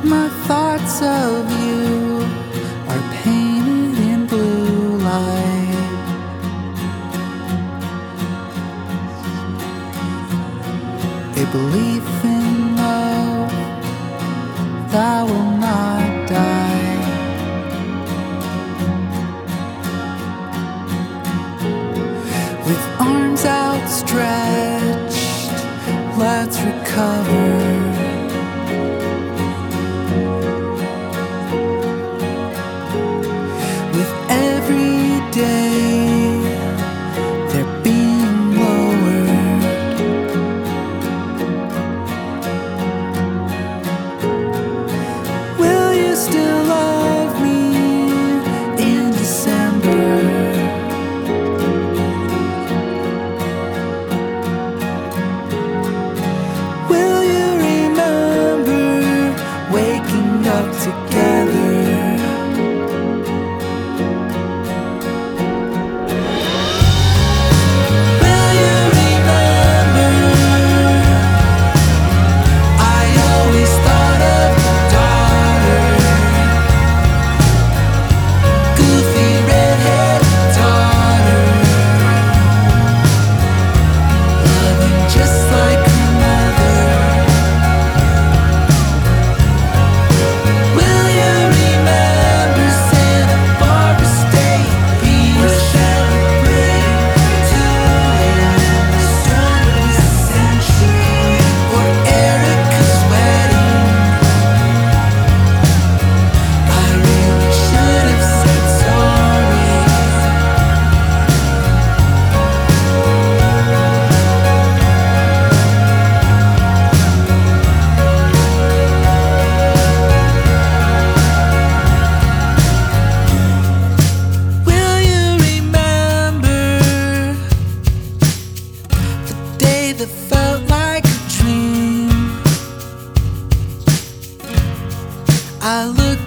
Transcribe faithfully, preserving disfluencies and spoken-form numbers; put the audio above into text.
My thoughts of you are painted in blue light. A belief in love that will not die. With arms outstretched, let's recover. With every day, they're being lowered. Will you still love me in December? Will you remember waking up together? Will you remember? I always thought of your daughter, goofy redhead daughter, loving just like her mother. Will you remember Santa Barbara State being celebrated to the start of the century, or Erica's wedding? I really should have said sorry. Will you remember the day that felt like a dream? I looked